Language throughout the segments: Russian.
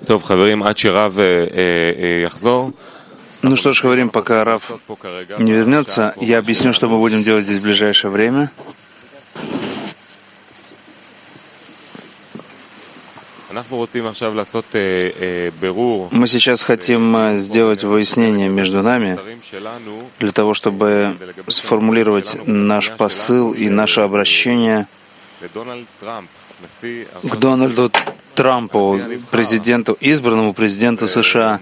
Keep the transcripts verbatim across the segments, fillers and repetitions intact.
Ну что ж, говорим, пока Рав не вернется, я объясню, что мы будем делать здесь в ближайшее время. Мы сейчас хотим сделать выяснение между нами для того, чтобы сформулировать наш посыл и наше обращение к Дональду Трампу, президенту, избранному президенту США.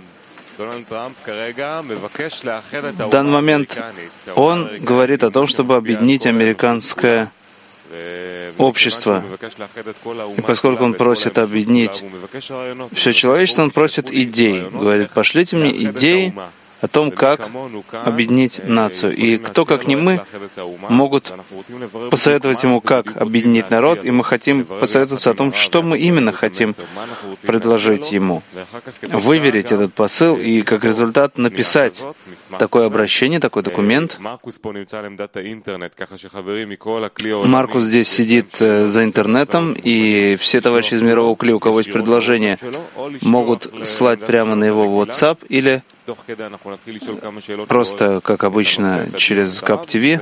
В данный момент он говорит о том, чтобы объединить американское общество. И поскольку он просит объединить все человечество, он просит идей. Говорит, пошлите мне идеи о том, как объединить нацию. И кто, как не мы, могут посоветовать ему, как объединить народ, и мы хотим посоветоваться о том, что мы именно хотим предложить ему. Выверить этот посыл и, как результат, написать такое обращение, такой документ. Маркус здесь сидит за интернетом, и все товарищи из мирового кли, у кого есть предложения, могут слать прямо на его WhatsApp или просто, как обычно, через КАП-ТВ.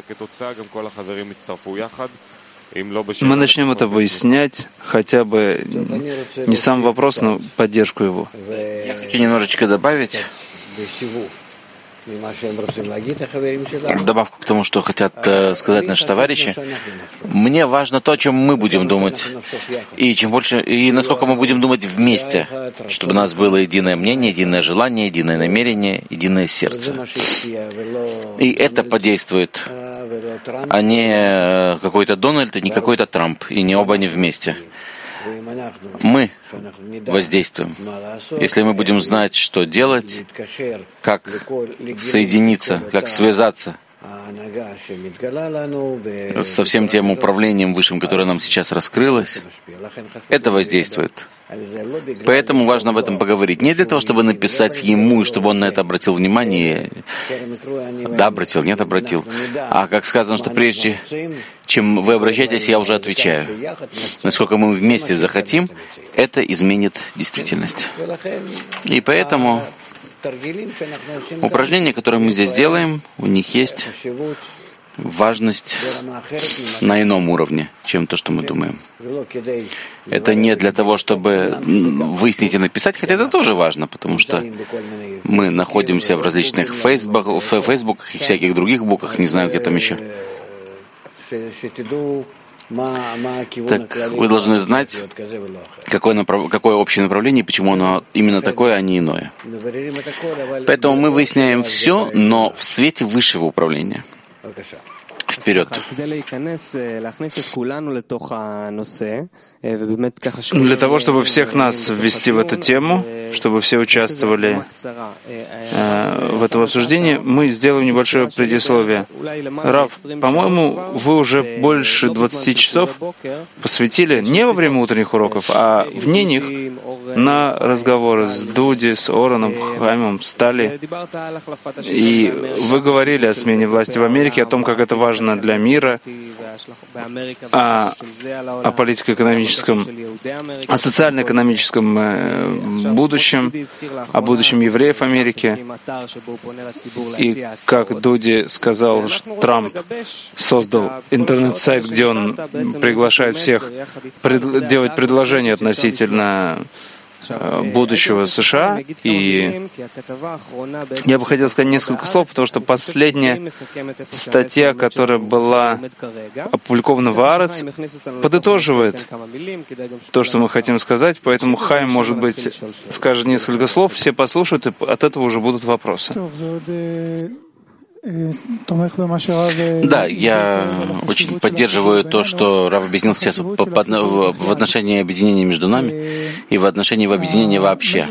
Мы начнем это выяснять, хотя бы не сам вопрос, но поддержку его. Я хочу немножечко добавить добавку к тому, что хотят э, сказать наши товарищи. Мне важно то, о чем мы будем думать, и чем больше, и насколько мы будем думать вместе, чтобы у нас было единое мнение, единое желание, единое намерение, единое сердце. И это подействует, а не какой-то Дональд и не какой-то Трамп, и не оба они вместе. Мы воздействуем. Если мы будем знать, что делать, как соединиться, как связаться со всем тем управлением высшим, которое нам сейчас раскрылось, это воздействует. Поэтому важно об этом поговорить. Не для того, чтобы написать ему, и чтобы он на это обратил внимание. Да, обратил, нет, обратил. А как сказано, что прежде чем вы обращаетесь, я уже отвечаю. Насколько мы вместе захотим, это изменит действительность. И поэтому упражнения, которые мы здесь делаем, у них есть важность на ином уровне, чем то, что мы думаем. Это не для того, чтобы выяснить и написать, хотя это тоже важно, потому что мы находимся в различных фейсбуках, фейсбуках и всяких других буках, не знаю, где там еще. Так вы должны знать, какое, направ... какое общее направление, почему оно именно такое, а не иное. Поэтому мы выясняем все, но в свете высшего управления. Вперед. Для того, чтобы всех нас ввести в эту тему, чтобы все участвовали э, в этом обсуждении, мы сделаем небольшое предисловие. Рав, по-моему, вы уже больше двадцати часов посвятили не во время утренних уроков, а вне них на разговоры с Дуди, с Ороном, Хаймом, Стали. И вы говорили о смене власти в Америке, о том, как это важно для мира, о, о политико-экономическом, о социально-экономическом э, будущем, о будущем евреев Америки. И как Дуди сказал, Трамп создал интернет-сайт, где он приглашает всех пред, делать предложения относительно будущего США. И я бы хотел сказать несколько слов, потому что последняя статья, которая была опубликована в Аарец, подытоживает то, что мы хотим сказать, поэтому Хайм, может быть, скажет несколько слов, все послушают, и от этого уже будут вопросы. Да, я очень поддерживаю то, что Рав объяснил сейчас в отношении объединения между нами и в отношении объединения вообще.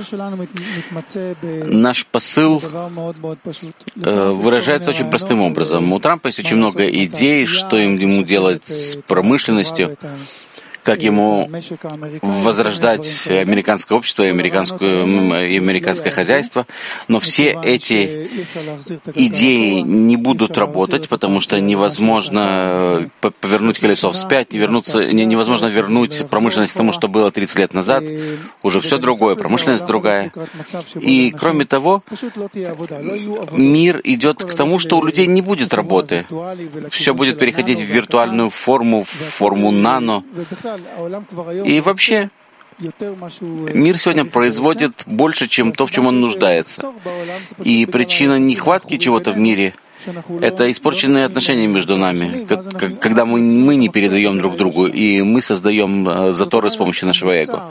Наш посыл выражается очень простым образом. У Трампа есть очень много идей, что ему делать с промышленностью, как ему возрождать американское общество и, американскую, и американское хозяйство. Но все эти идеи не будут работать, потому что невозможно повернуть колесо вспять, вернуться, невозможно вернуть промышленность к тому, что было тридцать лет назад. Уже все другое, промышленность другая. И кроме того, мир идет к тому, что у людей не будет работы. Все будет переходить в виртуальную форму, в форму нано. И вообще, мир сегодня производит больше, чем то, в чем он нуждается. И причина нехватки чего-то в мире — это испорченные отношения между нами, когда мы, мы не передаем друг другу, и мы создаем заторы с помощью нашего эго.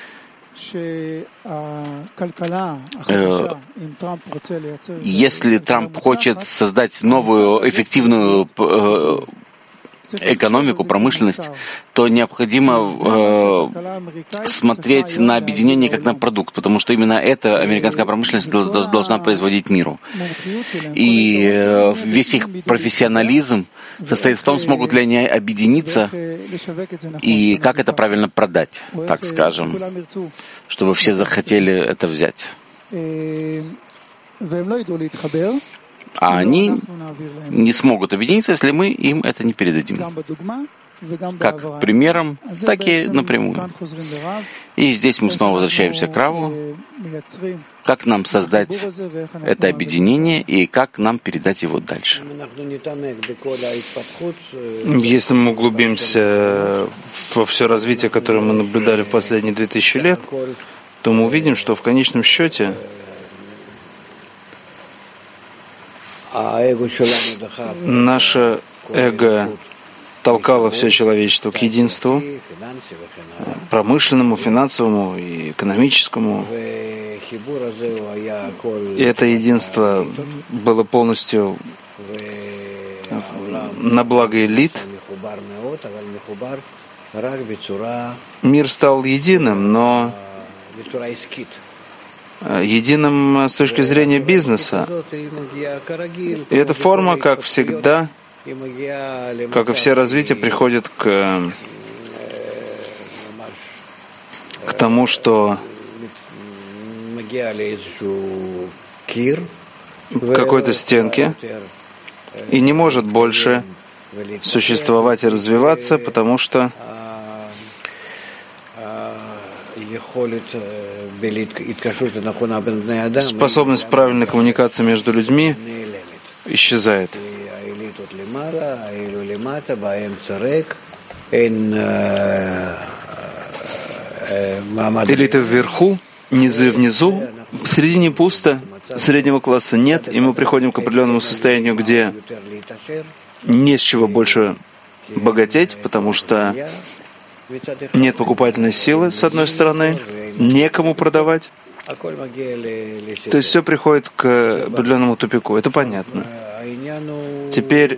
Если Трамп хочет создать новую эффективную экономику, промышленность, то необходимо э, смотреть на объединение как на продукт, потому что именно это американская промышленность должна производить миру. И э, весь их профессионализм состоит в том, смогут ли они объединиться и как это правильно продать, так скажем, чтобы все захотели это взять. А они не смогут объединиться, если мы им это не передадим. Как примером, так и напрямую. И здесь мы снова возвращаемся к Раву. Как нам создать это объединение и как нам передать его дальше? Если мы углубимся во все развитие, которое мы наблюдали в последние две тысячи лет, то мы увидим, что в конечном счете наше эго толкало все человечество к единству, промышленному, финансовому и экономическому. И это единство было полностью на благо элит. Мир стал единым, но единым с точки зрения бизнеса. И эта форма, как всегда, как и все развития, приходит к, к тому, что в какой-то стенке и не может больше существовать и развиваться, потому что способность правильной коммуникации между людьми исчезает. Элиты вверху, низы внизу, в середине пусто, среднего класса нет, и мы приходим к определенному состоянию, где не с чего больше богатеть, потому что нет покупательной силы, с одной стороны, некому продавать. То есть все приходит к определенному тупику. Это понятно. Теперь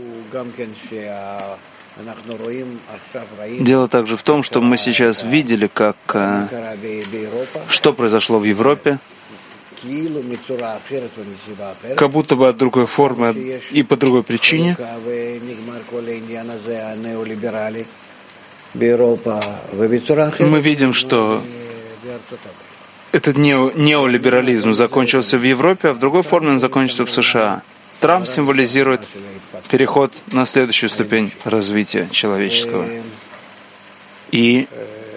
дело также в том, что мы сейчас видели, как, что произошло в Европе, как будто бы от другой формы и по другой причине. Мы видим, что этот неолиберализм закончился в Европе, а в другой форме он закончится в США. Трамп символизирует переход на следующую ступень развития человеческого. И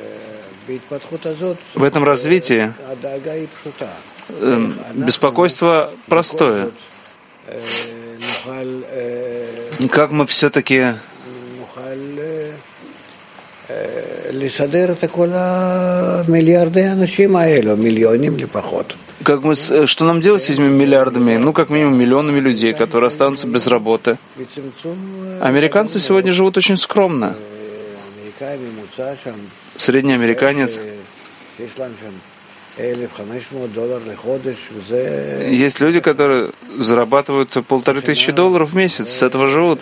в этом развитии беспокойство простое. Как мы все-таки Как мы, что нам делать с этими миллиардами? Ну, как минимум, миллионами людей, которые останутся без работы. Американцы сегодня живут очень скромно. Средний американец. Есть люди, которые зарабатывают полторы тысячи долларов в месяц, с этого живут.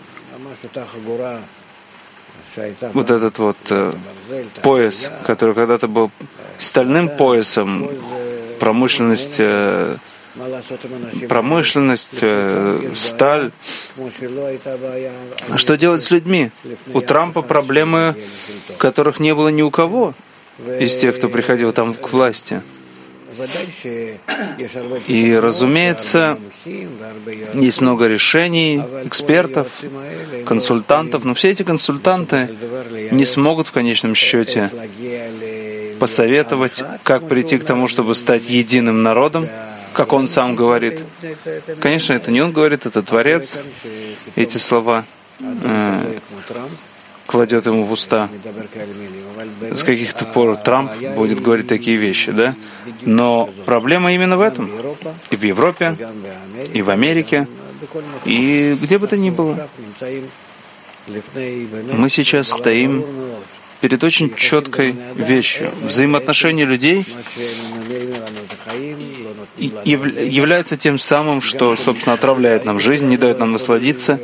Вот этот вот э, пояс, который когда-то был стальным поясом, промышленность э, промышленность, сталь. А что делать с людьми? У Трампа проблемы, которых не было ни у кого из тех, кто приходил там к власти. И, разумеется, есть много решений, экспертов, консультантов, но все эти консультанты не смогут в конечном счете посоветовать, как прийти к тому, чтобы стать единым народом, как он сам говорит. Конечно, это не он говорит, это Творец. Эти слова э, кладет ему в уста. С каких-то пор Трамп будет говорить такие вещи, да? Но проблема именно в этом. И в Европе, и в Америке, и где бы то ни было. Мы сейчас стоим перед очень четкой вещью. Взаимоотношения людей являются тем самым, что, собственно, отравляет нам жизнь, не дает нам насладиться.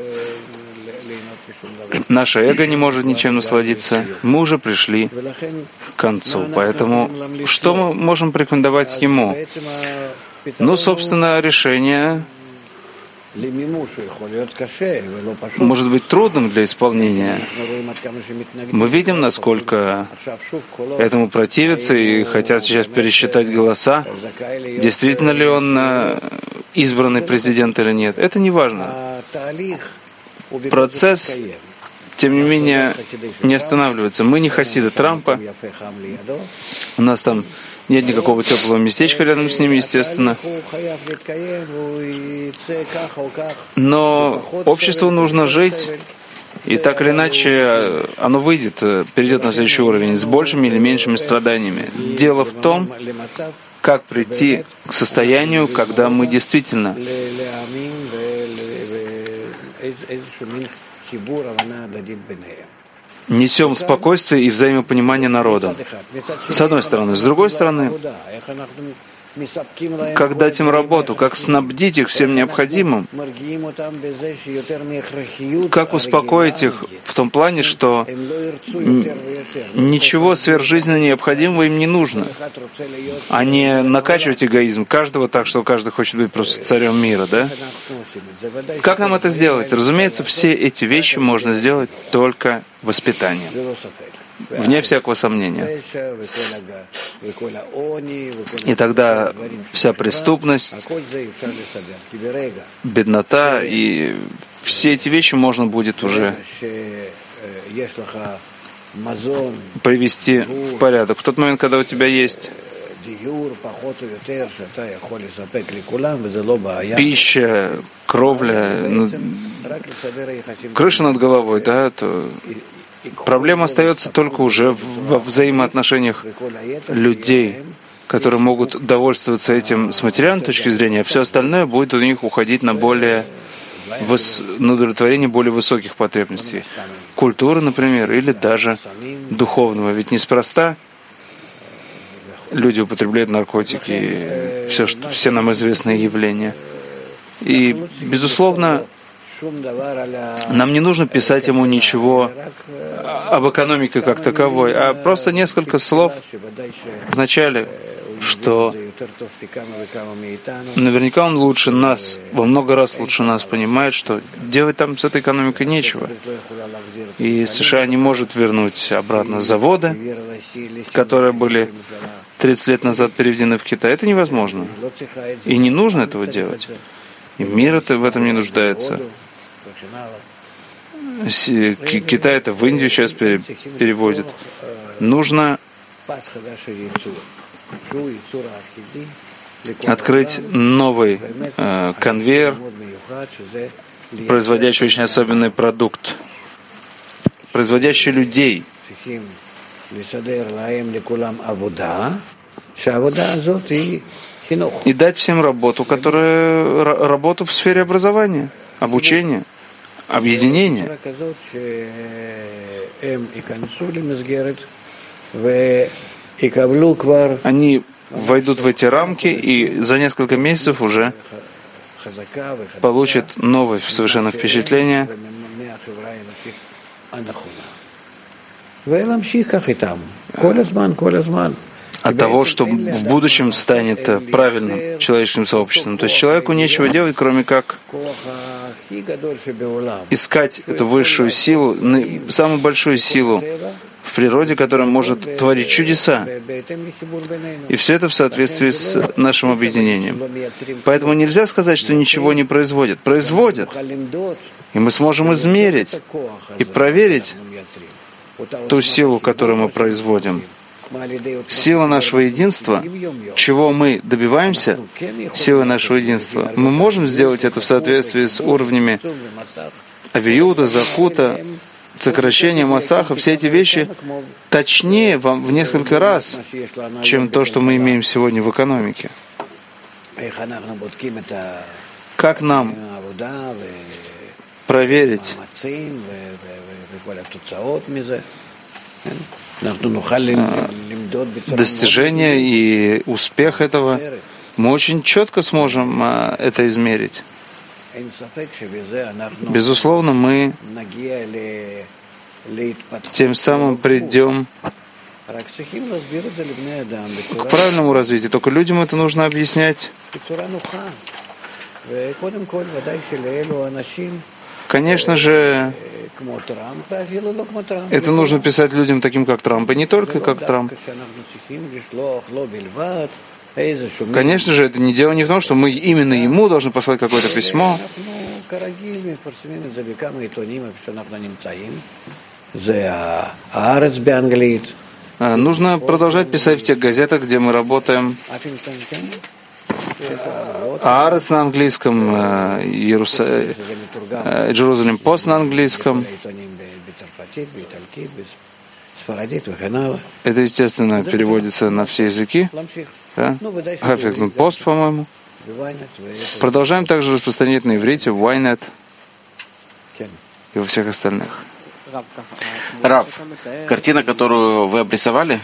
Наше эго не может ничем насладиться. Мы уже пришли к концу. Поэтому что мы можем порекомендовать ему? Ну, собственно, решение может быть трудным для исполнения. Мы видим, насколько этому противятся и хотят сейчас пересчитать голоса. Действительно ли он избранный президент или нет? Это не важно. Процесс, тем не менее, не останавливается. Мы не хасиды Трампа. У нас там нет никакого теплого местечка рядом с ним, естественно. Но обществу нужно жить, и так или иначе оно выйдет, перейдет на следующий уровень с большими или меньшими страданиями. Дело в том, как прийти к состоянию, когда мы действительно несем спокойствие и взаимопонимание народа. С одной стороны. С другой стороны, как дать им работу, как снабдить их всем необходимым, как успокоить их в том плане, что ничего сверхжизненно необходимого им не нужно, а не накачивать эгоизм каждого так, что каждый хочет быть просто царем мира, да? Как нам это сделать? Разумеется, все эти вещи можно сделать только воспитанием, вне всякого сомнения. И тогда вся преступность, беднота и все эти вещи можно будет уже привести в порядок. В тот момент, когда у тебя есть пища, кровля, ну, крыша над головой, да, то проблема остается только уже во взаимоотношениях людей, которые могут довольствоваться этим с материальной точки зрения, а все остальное будет у них уходить на более выс... на удовлетворение более высоких потребностей. Культуры, например, или даже духовного. Ведь неспроста люди употребляют наркотики, все, что, все нам известные явления. И, безусловно, нам не нужно писать ему ничего об экономике как таковой, а просто несколько слов в начале, что наверняка он лучше нас, во много раз лучше нас понимает, что делать там с этой экономикой нечего. И США не может вернуть обратно заводы, которые были тридцать лет назад переведены в Китай. Это невозможно. И не нужно этого делать. И мир это, в этом не нуждается. Китай это в Индию сейчас переводит. Нужно открыть новый э, конвейер, производящий очень особенный продукт, производящий людей. И дать всем работу, которая работу в сфере образования, обучения, объединения. Они войдут в эти рамки и за несколько месяцев уже получат новое совершенно впечатление. от того, что в будущем станет правильным человеческим сообществом. То есть человеку нечего делать, кроме как искать эту высшую силу, самую большую силу в природе, которая может творить чудеса. И все это в соответствии с нашим объединением. Поэтому нельзя сказать, что ничего не производят. Производят. И мы сможем измерить и проверить ту силу, которую мы производим. Сила нашего единства, чего мы добиваемся, сила нашего единства, мы можем сделать это в соответствии с уровнями авиюта, захута, сокращения масаха. Все эти вещи точнее вам в несколько раз, чем то, что мы имеем сегодня в экономике. Как нам проверить достижение и успех этого? Мы очень четко сможем это измерить. Безусловно, мы тем самым придем к правильному развитию. Только людям это нужно объяснять. Конечно же, это нужно писать людям таким, как Трамп, и не только как Трамп. Конечно же, это не дело не в том, что мы именно ему должны послать какое-то письмо. Нужно продолжать писать в тех газетах, где мы работаем. Аарец на английском, Jerusalem Post на английском. Это, естественно, переводится на все языки. Да? Huffington Post, по-моему. Продолжаем также распространять на иврите, в Ynet и во всех остальных. Рав, картина, которую вы обрисовали,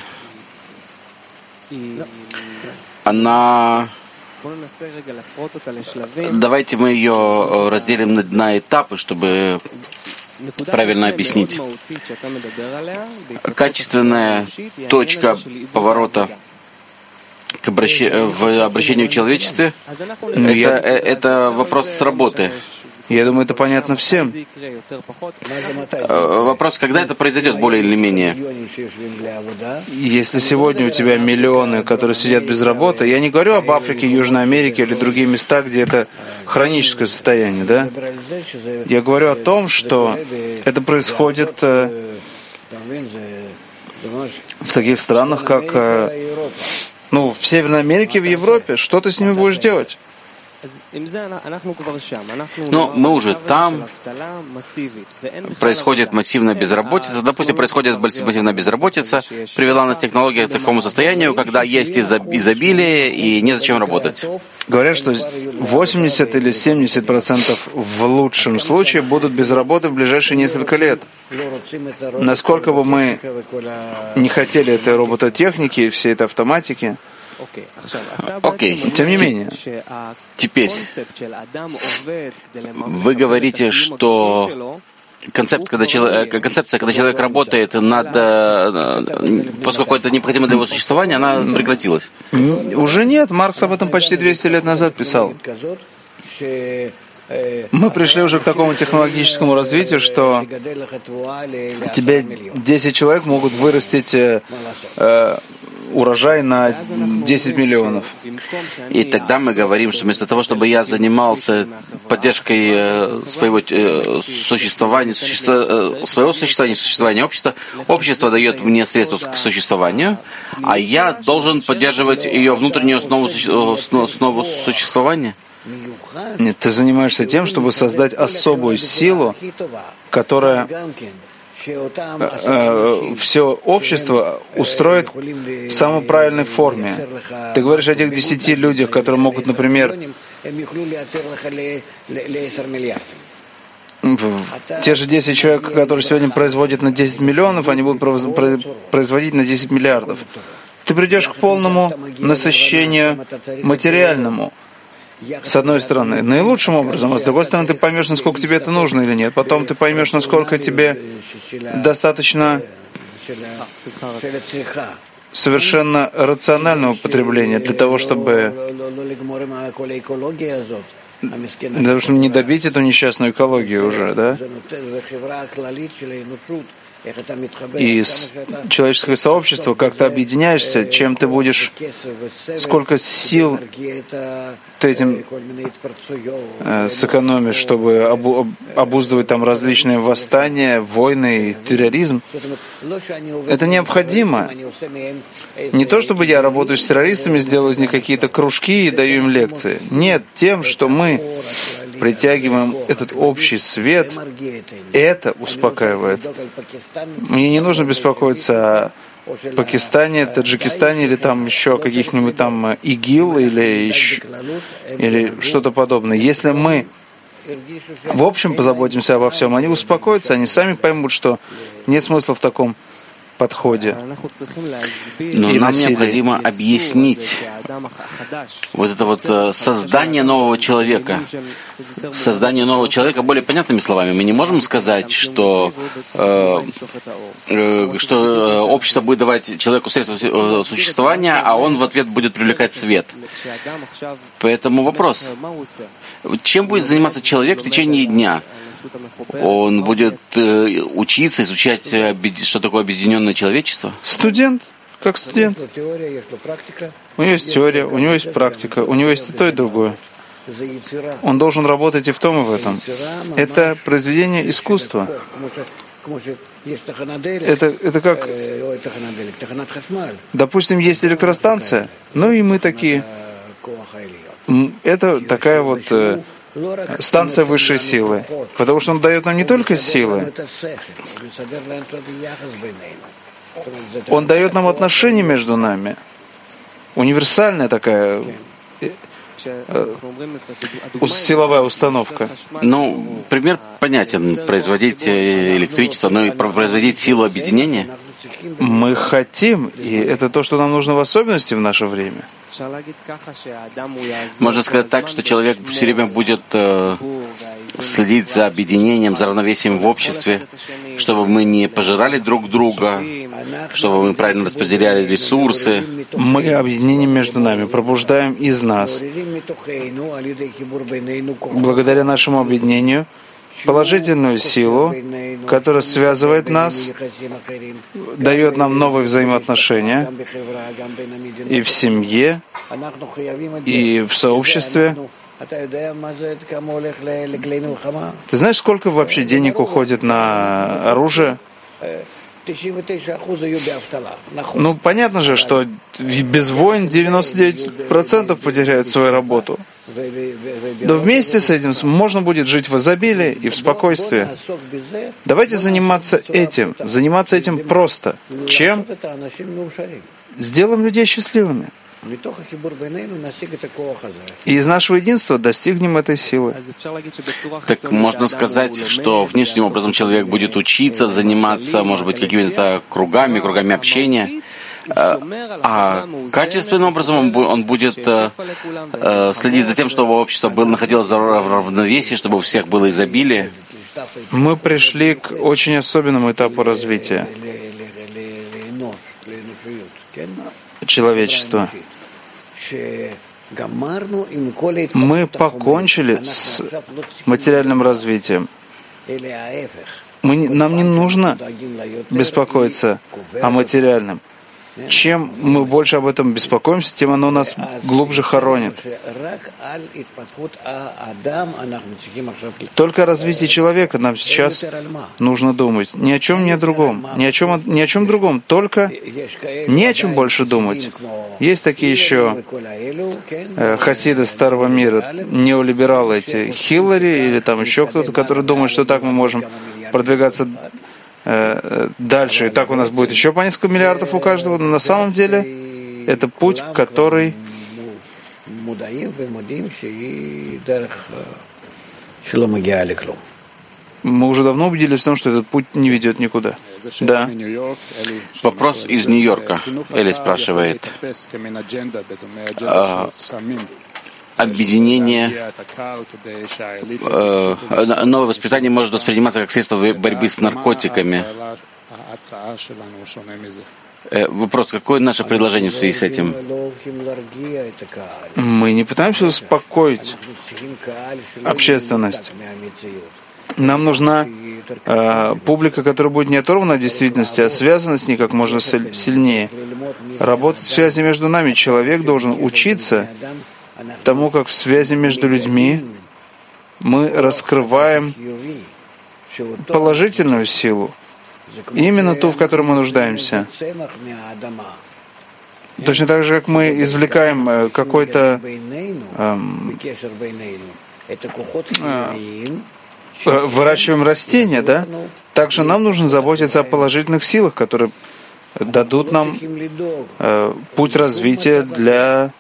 она... Давайте мы ее разделим на, на этапы, чтобы правильно объяснить. Качественная точка поворота к обращ... в обращении в человечестве — это, это вопрос с работы. Я думаю, это понятно всем. Вопрос, когда это произойдет, более или менее? Если сегодня у тебя миллионы, которые сидят без работы, я не говорю об Африке, Южной Америке или другие места, где это хроническое состояние, да? Я говорю о том, что это происходит в таких странах, как ну, в Северной Америке, в Европе. Что ты с ними будешь делать? Но мы уже там, происходит массивная безработица. Допустим, происходит массивная безработица, привела нас технология к такому состоянию, когда есть изобилие и незачем работать. Говорят, что восемьдесят или семьдесят процентов в лучшем случае будут без работы в ближайшие несколько лет. Насколько бы мы не хотели этой робототехники, всей этой автоматики, Окей. Okay. Тем не менее, теперь вы говорите, что концепт, когда человек, концепция, когда человек работает над, поскольку это необходимо для его существования, она прекратилась. Уже нет. Маркс об этом почти двести лет назад писал. Мы пришли уже к такому технологическому развитию, что тебе десять человек могут вырастить э, урожай на десять миллионов. И тогда мы говорим, что вместо того, чтобы я занимался поддержкой своего существования, суще... своего существования, существования общества, общество дает мне средства к существованию, а я должен поддерживать ее внутреннюю основу, основу существования. Нет, ты занимаешься тем, чтобы создать особую силу, которая э, все общество устроит в самой правильной форме. Ты говоришь о тех десяти людях, которые могут, например, те же десять человек, которые сегодня производят на десять миллионов, они будут производить на десять миллиардов. Ты придешь к полному насыщению материальному. С одной стороны, наилучшим образом, а с другой стороны, ты поймешь, насколько тебе это нужно или нет. Потом ты поймешь, насколько тебе достаточно совершенно рационального потребления для того, чтобы для того, чтобы не добить эту несчастную экологию уже, да? И человеческое сообщество, как ты объединяешься, чем ты будешь, сколько сил ты этим э, сэкономишь, чтобы обу, обуздывать там различные восстания, войны и терроризм. Это необходимо. Не то, чтобы я работаю с террористами, сделаю из них какие-то кружки и даю им лекции. Нет, тем, что мы притягиваем этот общий свет, это успокаивает. Мне не нужно беспокоиться о Пакистане, Таджикистане или там еще о каких-нибудь там ИГИЛ или, еще, или что-то подобное. Если мы в общем позаботимся обо всем, они успокоятся, они сами поймут, что нет смысла в таком подходе. Но нам необходимо объяснить вот это вот создание нового человека. Создание нового человека более понятными словами. Мы не можем сказать, что, э, э, что общество будет давать человеку средства существования, а он в ответ будет привлекать свет. Поэтому вопрос. Чем будет заниматься человек в течение дня? Он будет э, учиться, изучать, что такое объединенное человечество? Студент, как студент. У него есть теория, у него есть практика, у него есть и то, и другое. Он должен работать и в том, и в этом. Это произведение искусства. Это, это как... Допустим, есть электростанция, ну и мы такие. Это такая вот... станция высшей силы, потому что он дает нам не только силы, он дает нам отношения между нами, универсальная такая силовая установка. Ну, пример понятен. Производить электричество, но и производить силу объединения. Мы хотим, и это то, что нам нужно в особенности в наше время. Можно сказать так, что человек все время будет э, следить за объединением, за равновесием в обществе, чтобы мы не пожирали друг друга, чтобы мы правильно распределяли ресурсы. Мы объединением между нами пробуждаем из нас, благодаря нашему объединению, положительную силу, которая связывает нас, дает нам новые взаимоотношения и в семье, и в сообществе. Ты знаешь, сколько вообще денег уходит на оружие? Ну, понятно же, что без войн девяносто девять процентов потеряют свою работу. Но вместе с этим можно будет жить в изобилии и в спокойствии. Давайте заниматься этим. Заниматься этим просто. Чем? Сделаем людей счастливыми. И из нашего единства достигнем этой силы. Так можно сказать, что внешним образом человек будет учиться, заниматься, может быть, какими-то кругами, кругами общения, а качественным образом он будет следить за тем, чтобы общество было, находилось в равновесии, чтобы у всех было изобилие. Мы пришли к очень особенному этапу развития человечества. Мы покончили с материальным развитием. Мы, нам не нужно беспокоиться о материальном. Чем мы больше об этом беспокоимся, тем оно нас глубже хоронит. Только о развитии человека нам сейчас нужно думать. Ни о чем, ни о другом. Ни о чем, ни о чем другом. Только не о чем больше думать. Есть такие еще э, хасиды старого мира, неолибералы эти, Хиллари или там еще кто-то, который думает, что так мы можем продвигаться дальше, и так у нас будет еще по несколько миллиардов у каждого, но на самом деле это путь, который мы уже давно убедились в том, что этот путь не ведет никуда. Да. Вопрос из Нью-Йорка. Эли спрашивает. Объединение, э, новое воспитание может восприниматься как средство борьбы с наркотиками. Вопрос, какое наше предложение в связи с этим? Мы не пытаемся успокоить общественность. Нам нужна э, публика, которая будет не оторвана от действительности, а связана с ней как можно сильнее. Работать в связи между нами. Человек должен учиться тому, как в связи между людьми мы раскрываем положительную силу, именно ту, в которой мы нуждаемся. Точно так же, как мы извлекаем какой-то эм, э, выращиваем растения, да? Также нам нужно заботиться о положительных силах, которые дадут нам э, путь развития для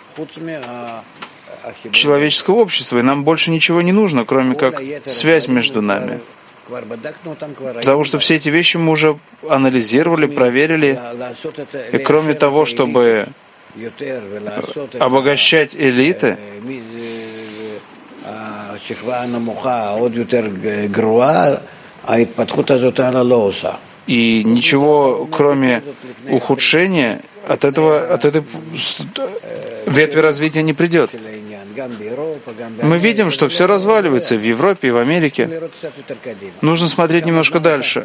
человеческого общества. И нам больше ничего не нужно, кроме как связь между нами. Потому что все эти вещи мы уже анализировали, проверили. И кроме того, чтобы обогащать элиты, и ничего, кроме ухудшения, от этого, от этой ветви развития не придет. Мы видим, что все разваливается в Европе и в Америке. Нужно смотреть немножко дальше.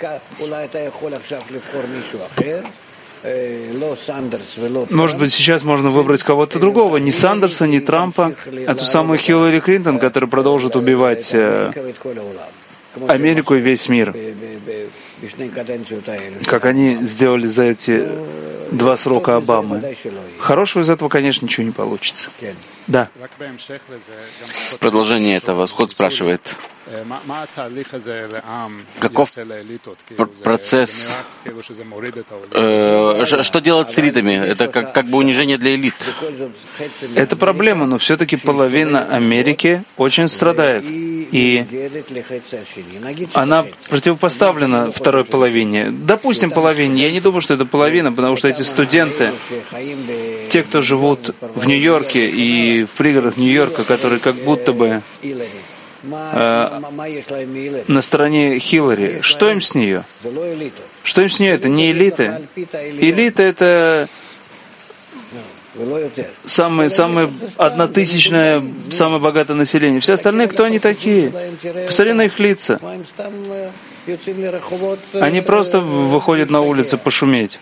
Может быть, сейчас можно выбрать кого-то другого, не Сандерса, не Трампа, а ту самую Хиллари Клинтон, которая продолжит убивать Америку и весь мир, как они сделали за эти два срока Обамы. Хорошего из этого, конечно, ничего не получится. Да. Продолжение этого. Скотт спрашивает, каков процесс, э, что делать с элитами? Это как, как бы унижение для элит. Это проблема, но все-таки половина Америки очень страдает. И она противопоставлена второй половине. Допустим, половине. Я не думаю, что это половина, потому что эти студенты, те, кто живут в Нью-Йорке и в пригородах Нью-Йорка, которые как будто бы э, на стороне Хиллари, что им с нее? Что им с нее? Это не элиты. Элита — это самое, самое однотысячное, самое богатое население. Все остальные, кто они такие? Посмотри на их лица. Они просто выходят на улицу пошуметь.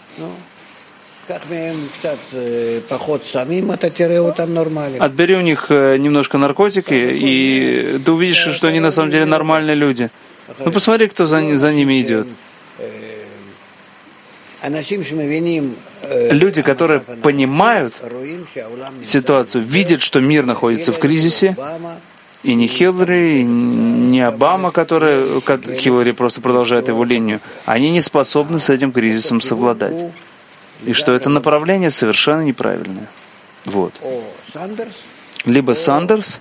Отбери у них немножко наркотики, и ты увидишь, что они на самом деле нормальные люди. Ну посмотри, кто за, за ними идет. Люди, которые понимают ситуацию, видят, что мир находится в кризисе, и не Хиллари, и не Обама, который, Хиллари просто продолжает его линию, они не способны с этим кризисом совладать. И что это направление совершенно неправильное. Вот. Либо Сандерс,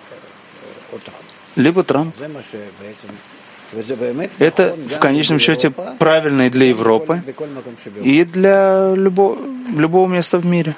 либо Трамп. Это в конечном счете правильно и для Европы, и для любого, любого места в мире.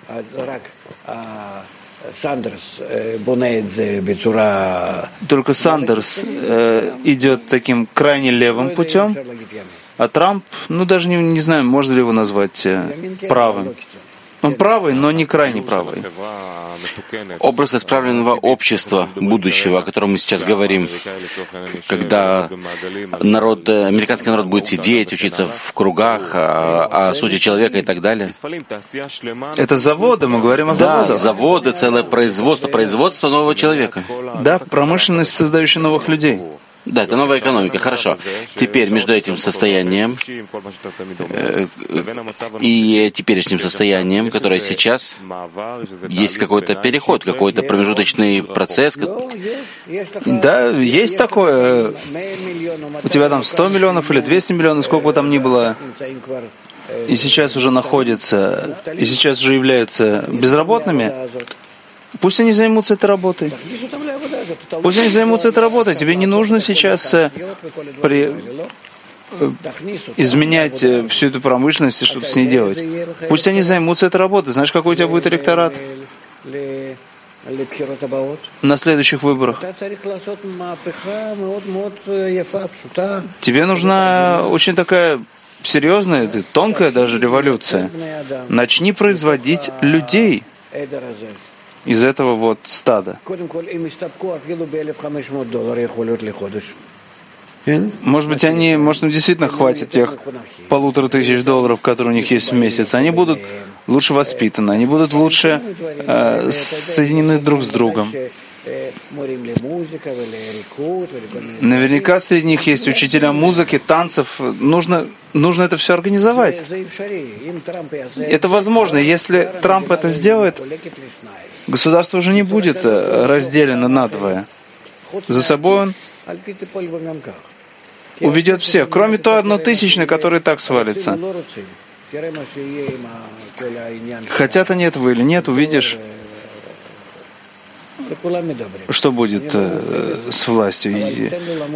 Только Сандерс э, идет таким крайне левым путем, а Трамп, ну даже не, не знаю, можно ли его назвать э, правым. Он правый, но не крайне правый. Образ исправленного общества будущего, о котором мы сейчас говорим, когда народ, американский народ будет сидеть, учиться в кругах о, о сути человека и так далее. Это заводы, мы говорим о заводах. Да, заводы, целое производство, производство нового человека. Да, промышленность, создающая новых людей. Да, это новая экономика, хорошо. Теперь между этим состоянием э, и теперешним состоянием, которое сейчас, есть какой-то переход, какой-то промежуточный процесс. Да, есть такое. У тебя там сто миллионов или двести миллионов, сколько бы там ни было, и сейчас уже находятся, и сейчас уже являются безработными. Пусть они займутся этой работой. Пусть они займутся этой работой. Тебе не нужно сейчас э, при, э, изменять э, всю эту промышленность и что-то с ней делать. Пусть они займутся эой работой. Знаешь, какой у тебя будет электорат на следующих выборах? Тебе нужна очень такая серьезная, тонкая даже революция. Начни производить людей из этого вот стада. Может быть, они, может, им действительно хватит тех полутора тысяч долларов, которые у них есть в месяц. Они будут лучше воспитаны, они будут лучше э, соединены друг с другом. Наверняка среди них есть учителя музыки, танцев. Нужно, нужно это все организовать. Это возможно. Если Трамп это сделает, государство уже не будет разделено надвое. За собой он уведет всех, кроме той однотысячной, которая и так свалится. Хотят они этого или нет, увидишь, что будет э, с властью. И...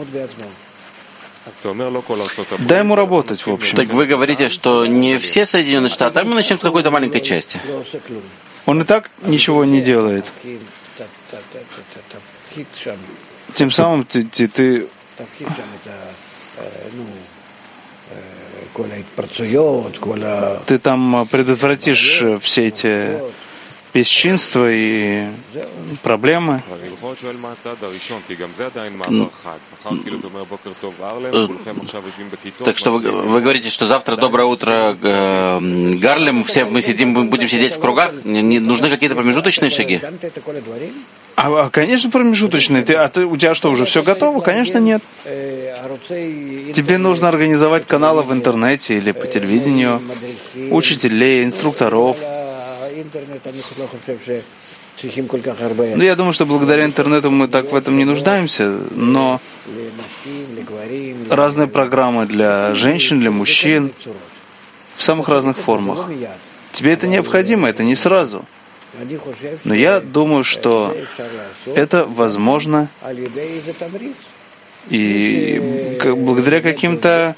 Дай ему работать, в общем. Так вы говорите, что не все Соединенные Штаты, а мы начнем с какой-то маленькой части. Он и так ничего не делает. Тем самым ты, ты, ты ты там предотвратишь все эти бесчинства и проблемы. Так что вы, вы говорите, что завтра доброе утро, Гарлем, все мы сидим, мы будем сидеть в кругах. Не нужны какие-то промежуточные шаги? А, конечно, промежуточные. Ты, а ты, у тебя что, уже все готово? Конечно, нет. Тебе нужно организовать каналы в интернете или по телевидению, учителей, инструкторов. Ну, я думаю, что благодаря интернету мы так в этом не нуждаемся, но разные программы для женщин, для мужчин, в самых разных формах. Тебе это необходимо, это не сразу. Но я думаю, что это возможно и благодаря каким-то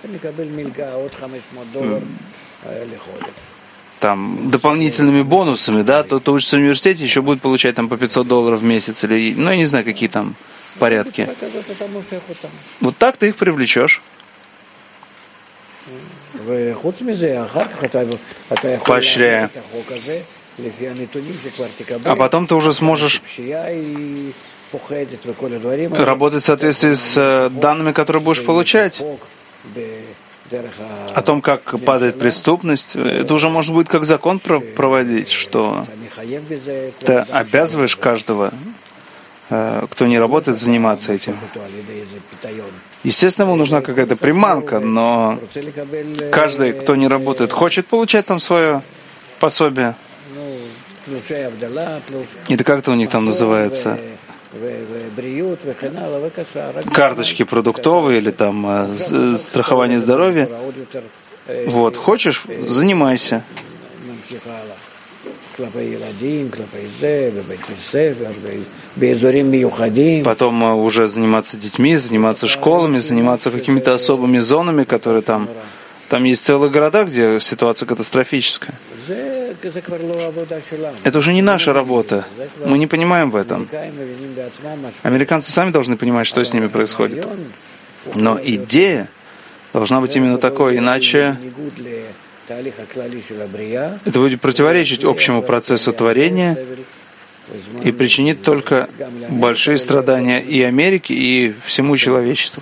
там дополнительными бонусами, да, то, кто учится в университете, еще будет получать там по пятьсот долларов в месяц, или, ну, я не знаю, какие там порядки. Вот так ты их привлечешь. Поощряя. А потом ты уже сможешь работать в соответствии с данными, которые будешь получать. О том, как падает преступность, это уже можно будет как закон проводить, что ты обязываешь каждого, кто не работает, заниматься этим. Естественно, ему нужна какая-то приманка, но каждый, кто не работает, хочет получать там свое пособие. Это как-то у них там называется. Карточки продуктовые или там э, страхование здоровья. Вот, хочешь, занимайся. Потом э, уже заниматься детьми, заниматься школами, заниматься какими-то особыми зонами, которые там. Там есть целые города, где ситуация катастрофическая. Это уже не наша работа. Мы не понимаем в этом. Американцы сами должны понимать, что с ними происходит. Но идея должна быть именно такой, иначе это будет противоречить общему процессу творения и причинит только большие страдания и Америке, и всему человечеству.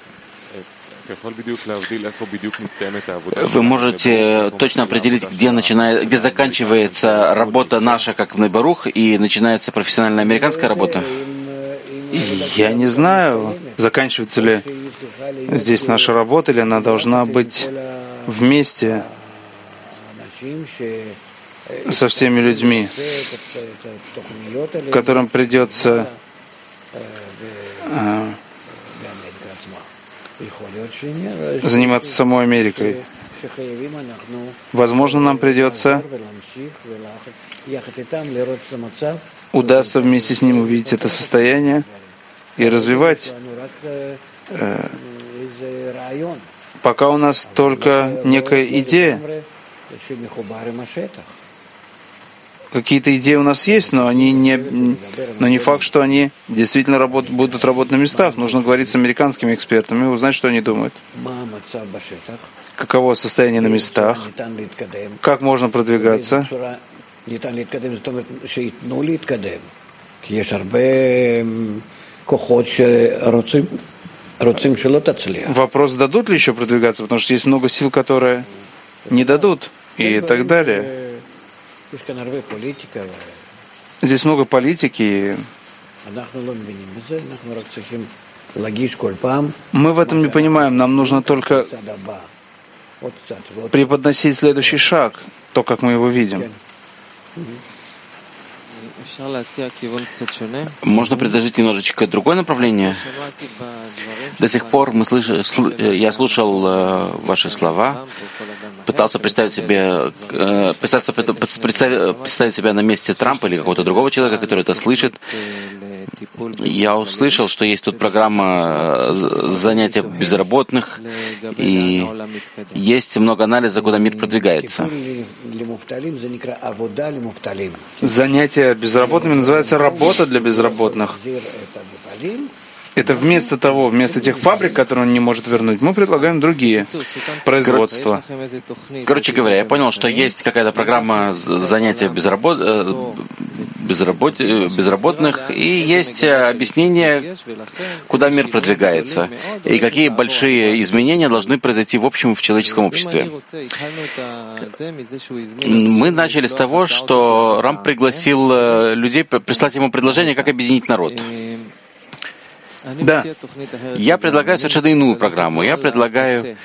Вы можете точно определить, где, начинает, где заканчивается работа наша, как Бней Барух, и начинается профессиональная американская работа? Я не знаю, заканчивается ли здесь наша работа, или она должна быть вместе со всеми людьми, которым придется заниматься самой Америкой. Возможно, нам придется удастся вместе с ним увидеть это состояние и развивать, э, пока у нас только некая идея. Какие-то идеи у нас есть, но они не, но не факт, что они действительно работ, будут работать на местах. Нужно говорить с американскими экспертами и узнать, что они думают. каково состояние на местах, как можно продвигаться. Вопрос, дадут ли еще продвигаться, потому что есть много сил, которые не дадут, и так далее. Здесь много политики. Мы в этом не понимаем. Нам нужно только преподносить следующий шаг, то, как мы его видим. Можно предложить немножечко другое направление. До сих пор мы слыш... я слушал э, ваши слова, пытался представить себе, э, пытаться представить, представить себя на месте Трампа или какого-то другого человека, который это слышит. Я услышал, что есть тут программа занятия безработных, и есть много анализа, куда мир продвигается. Занятие безработными называется «работа для безработных». Это вместо того, вместо тех фабрик, которые он не может вернуть, мы предлагаем другие производства. Короче говоря, я понял, что есть какая-то программа занятия безработ... Безработ... безработных, и есть объяснение, куда мир продвигается, и какие большие изменения должны произойти в общем в человеческом обществе. Мы начали с того, что Рам пригласил людей прислать ему предложение, как объединить народ. Да. Я предлагаю совершенно иную программу. Я предлагаю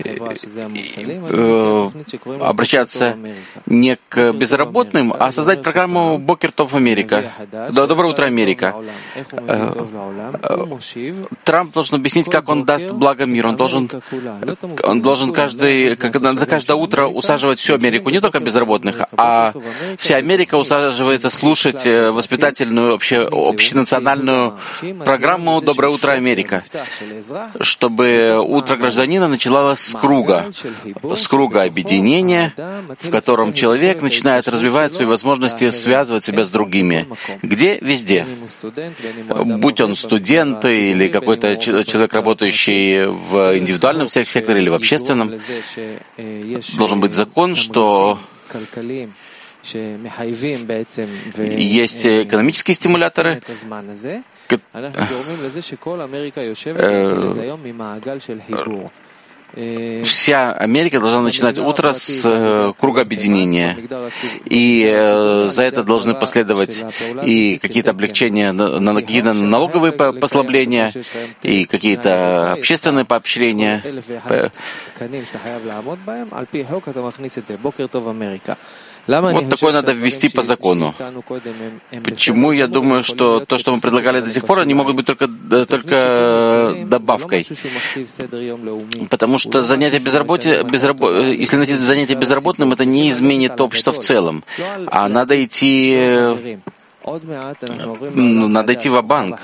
э, обращаться не к безработным, а создать программу Бокер Тов Америка. Доброе утро, Америка. Трамп должен объяснить, как он даст благо миру. Он должен, он должен каждый, каждое утро усаживать всю Америку, не только безработных, а вся Америка усаживается слушать воспитательную, обще, общенациональную программу «Доброе утро, Америка», чтобы утро гражданина начиналось с круга, с круга объединения, в котором человек начинает развивать свои возможности связывать себя с другими. Где? Везде. Будь он студент или какой-то человек, работающий в индивидуальном секторе или в общественном, должен быть закон, что есть экономические стимуляторы, Вся Америка должна начинать утро с э, круга объединения. И э, за это должны последовать и какие-то облегчения, на, на, какие-то налоговые послабления, и какие-то общественные поощрения. Вот такое надо ввести по закону. Почему я думаю, что то, что мы предлагали до сих пор, они могут быть только, только добавкой? Потому что занятие безработи... безрабо... если найти занятие безработным, это не изменит общество в целом. А надо идти... Ну, надо идти ва-банк.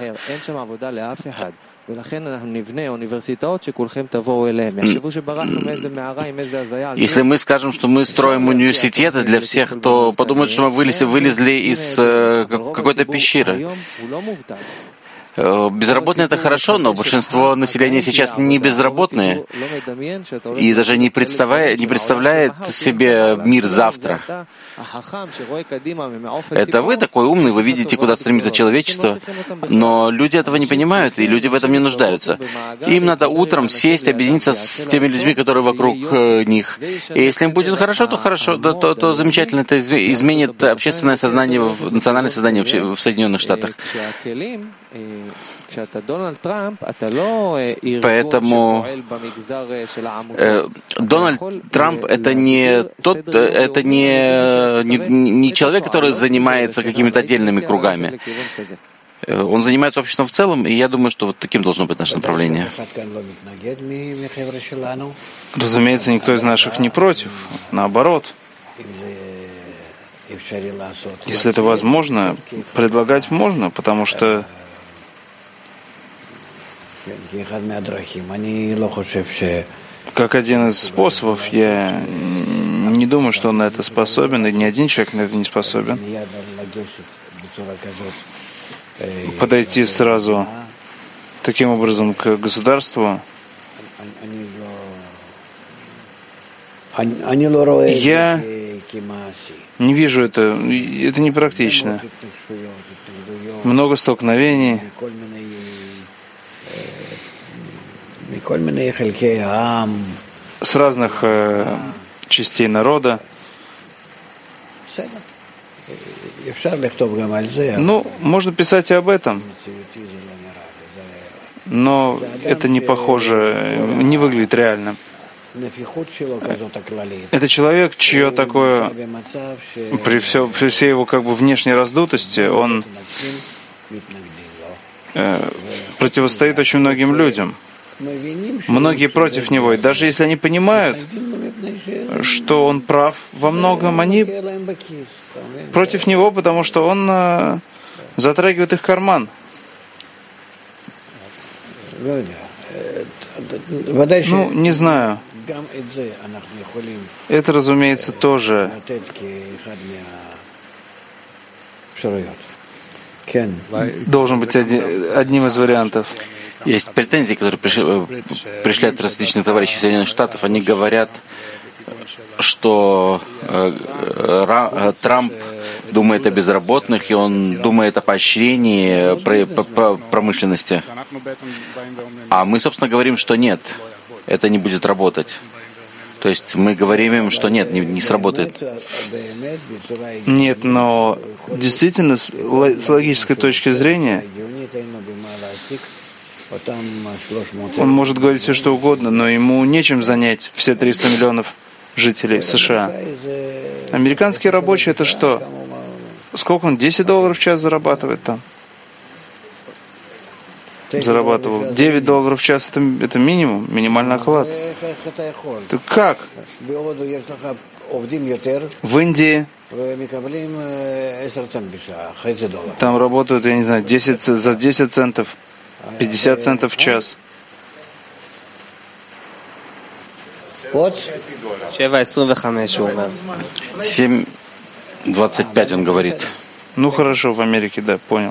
Если мы скажем, что мы строим университеты для всех, то подумают, что мы вылезли, вылезли из э, какой-то пещеры. Безработные — это хорошо, но большинство населения сейчас не безработные и даже не представляет, не представляет себе мир завтра. Это вы такой умный, вы видите, куда стремится человечество, но люди этого не понимают, и люди в этом не нуждаются. Им надо утром сесть, объединиться с теми людьми, которые вокруг них. И если им будет хорошо, то хорошо, то, то, то замечательно, это изменит общественное сознание, национальное сознание в Соединенных Штатах. Поэтому э, Дональд Трамп — это не тот, это не, не, не человек, который занимается какими-то отдельными кругами. Он занимается обществом в целом, и я думаю, что вот таким должно быть наше направление. Разумеется, никто из наших не против, наоборот. Если это возможно, предлагать можно, потому что как один из способов, я не думаю, что он на это способен, и ни один человек на это не способен. Подойти сразу таким образом к государству. Я не вижу это, это непрактично. Много столкновений с разных э, частей народа. Ну, можно писать и об этом, но это не похоже, не выглядит реально. Это человек, чье такое, при, все, при всей его как бы внешней раздутости, он э, противостоит очень многим людям. Многие против него, и даже если они понимают, что он прав во многом, они против него, потому что он э, затрагивает их карман. Ну, не знаю. Это, разумеется, тоже должен быть один, одним из вариантов. Есть претензии, которые пришли, пришли от различных товарищей Соединенных Штатов. Они говорят, что э, Трамп думает о безработных, и он думает о поощрении промышленности. А мы, собственно, говорим, что нет, это не будет работать. То есть мы говорим им, что нет, не, не сработает. Нет, но действительно, с логической точки зрения, он может говорить все, что угодно, но ему нечем занять все триста миллионов жителей США. Американские рабочие — это что? Сколько он? десять долларов в час зарабатывает там? Зарабатывал. девять долларов в час — это, это минимум, минимальный оклад. Так как? В Индии там работают, я не знаю, десять, за десять центов, пятьдесят центов в час. семь двадцать пять он говорит. Ну хорошо, в Америке, да, понял.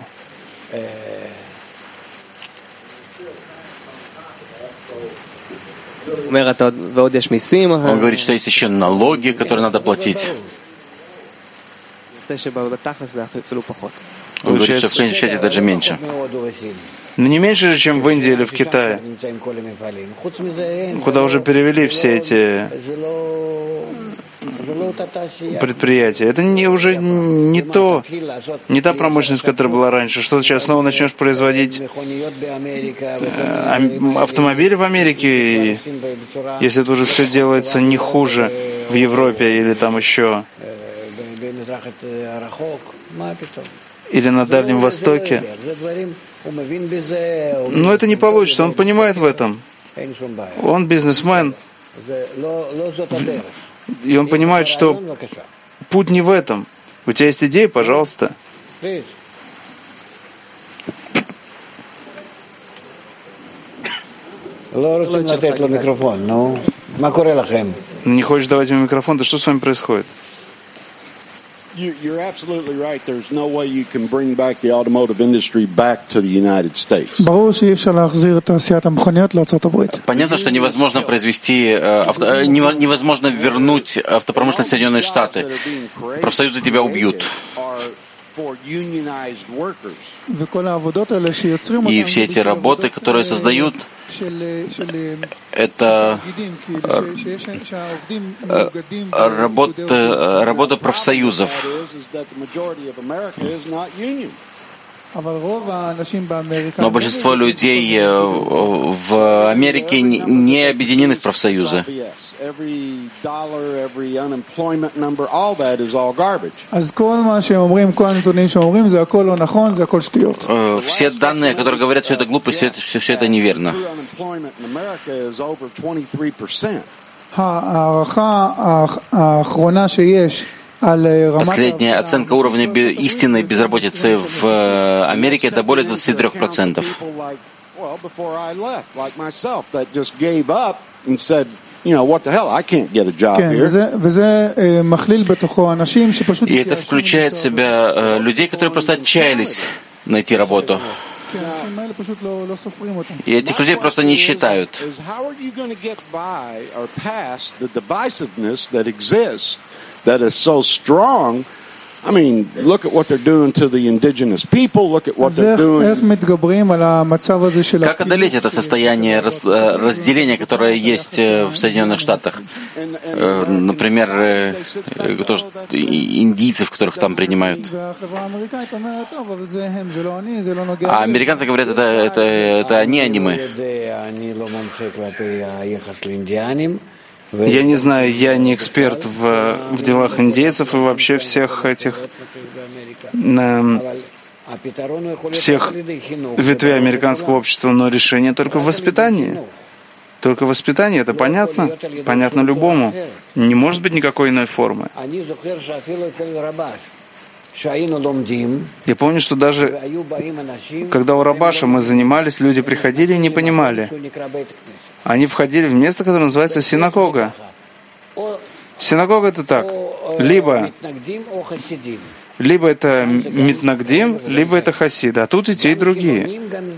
Он говорит, что есть еще налоги, которые надо платить. Он говорит, что в конечном счете даже меньше. Но не меньше же, чем в Индии или в Китае, куда уже перевели все эти предприятия. Это не, уже не то, не та промышленность, которая была раньше. Что ты сейчас снова начнешь производить э, автомобили в Америке, если это уже все делается не хуже в Европе или там еще, или на Дальнем Востоке. Но это не получится, он понимает в этом. Он бизнесмен. И он понимает, что путь не в этом. У тебя есть идея, пожалуйста. Не хочешь давать ему микрофон? Да что с вами происходит? You're absolutely right. There's no way you can bring back the automotive industry back to the United States. Понятно, что невозможно произвести, авто, невозможно вернуть автопромышленность в Соединенные Штаты. Профсоюзы тебя убьют. И все эти работы, которые создают, это работа, работа профсоюзов. Но большинство людей в Америке не объединены в профсоюзы. Все данные, которые говорят, все это глупость, все это, все, все это неверно. Последняя оценка уровня истинной безработицы в Америке — это более двадцати трёх процентов. You know, what the hell? I can't get a job here. И это включает в себя э, людей, которые просто отчаялись найти работу. И этих людей просто не считают. I mean, look at what they're doing to the indigenous people. Look at what they're doing. Как одолеть это состояние разделения, которое есть в Соединенных Штатах? Например, индийцев, которых там принимают. А американцы говорят, это, это, это они, а не мы. Я не знаю, я не эксперт в, в делах индейцев и вообще всех этих э, всех ветвей американского общества, но решение только в воспитании. Только воспитание, это понятно, понятно любому. Не может быть никакой иной формы. Я помню, что даже когда у Рабаша мы занимались, люди приходили и не понимали. Они входили в место, которое называется синагога. Синагога — это так. Либо, либо это митнагдим, либо это хасиды. А тут и те, и другие.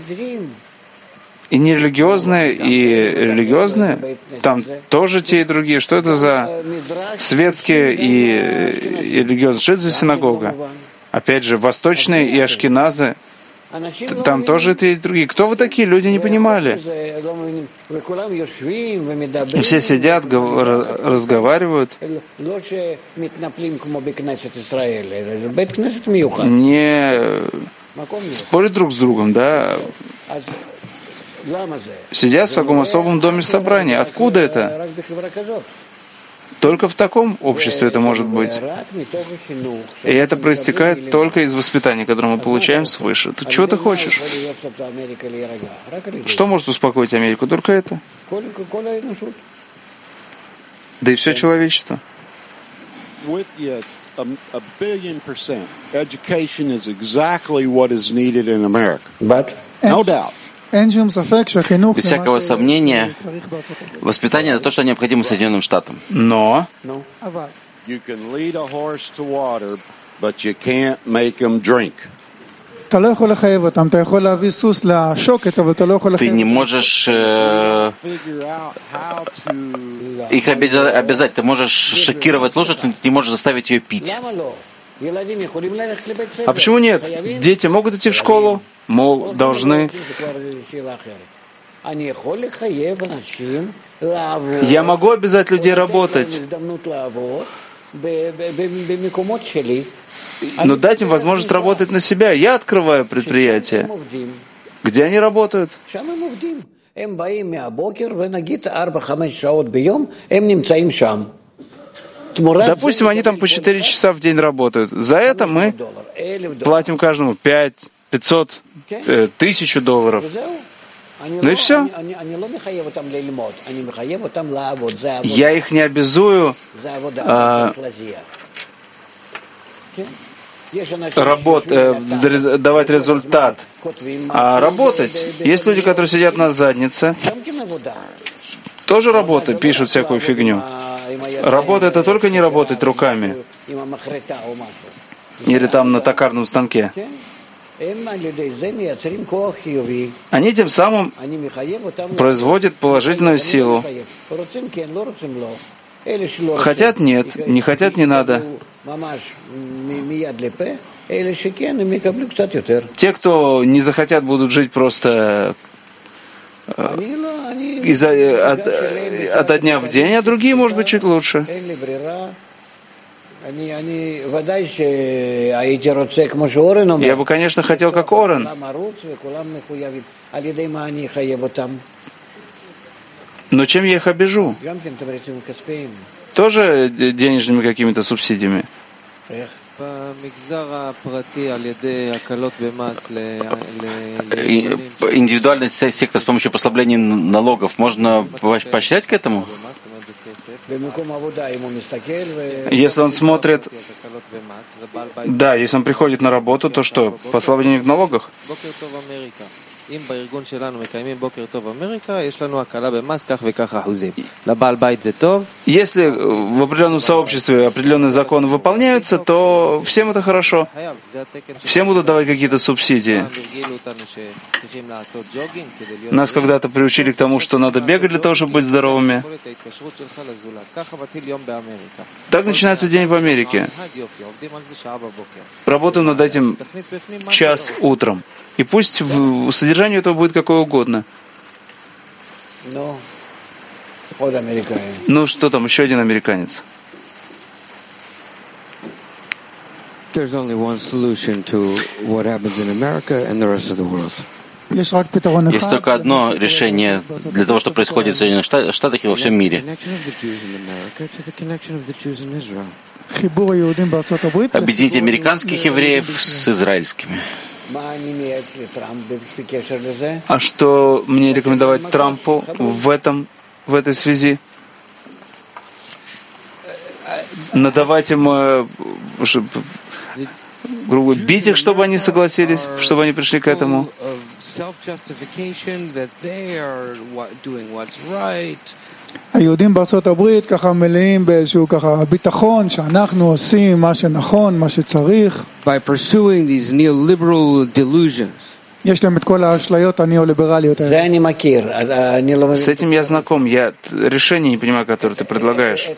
И нерелигиозные, и религиозные. Там тоже те, и другие. Что это за светские и религиозные? Что это за синагога? Опять же, восточные и ашкеназы. Там тоже это и другие. Кто вы такие? Люди не понимали. И все сидят, разговаривают. Не спорят друг с другом, да? Сидят в таком особом доме собрания. Откуда это? Только в таком обществе это может быть. И это проистекает только из воспитания, которое мы получаем свыше. Ты чего ты хочешь? Что может успокоить Америку? Только это. Да и все человечество. No doubt. Без всякого сомнения, воспитание — это то, что необходимо Соединенным Штатам. Но ты не можешь э, их обязать. Ты можешь шокировать лошадь, но ты не можешь заставить ее пить. А почему нет? Дети могут идти в школу? Мол, должны. Я могу обязать людей работать, но дать им возможность работать на себя. Я открываю предприятие. Где они работают? Допустим, они там по четыре часа в день работают. За это мы платим каждому пять, пятьсот, тысячу долларов. Ну и все. Я их не обязую а, работ, э, давать результат, а работать. Есть люди, которые сидят на заднице, тоже работают, пишут всякую фигню. Работа — это только не работать руками или там на токарном станке. Они тем самым производят положительную силу. Хотят — нет, не хотят — не надо. Те, кто не захотят, будут жить просто из-за, от, от дня в день, а другие, может быть, чуть лучше. Я бы, конечно, хотел как Орен. Но чем я их обижу? Тоже денежными какими-то субсидиями. Индивидуальный сектор с помощью послаблений налогов можно поощрять к этому? Если он смотрит, да, если он приходит на работу, то что? Послабление в налогах? Если в определенном сообществе определенные законы выполняются, то всем это хорошо. Всем будут давать какие-то субсидии. Нас когда-то приучили к тому, что надо бегать для того, чтобы быть здоровыми. Так начинается день в Америке. Работаем над этим час утром. И пусть в содержании этого будет какое угодно. Ну что там, еще один американец. There's only one solution to what happens in America and the rest of the world. Есть только одно решение для того, что происходит в Соединенных Штатах и во всем мире. Объединить американских евреев с израильскими. А что мне рекомендовать Трампу в этом, в этой связи? Надавать им, грубо говоря, бить их, чтобы они согласились, чтобы они пришли к этому? היהודים בארצות הברית ככה מלאים באיזשהו ככה ביטחון שאנחנו עושים מה שנכון, מה שצריך. By pursuing these neoliberal delusions. יש להם את כל האשליות הניאו-ליברליות האלה. זה אני מכיר. С этим я знаком. Я решение не понимаю, которое ты предлагаешь.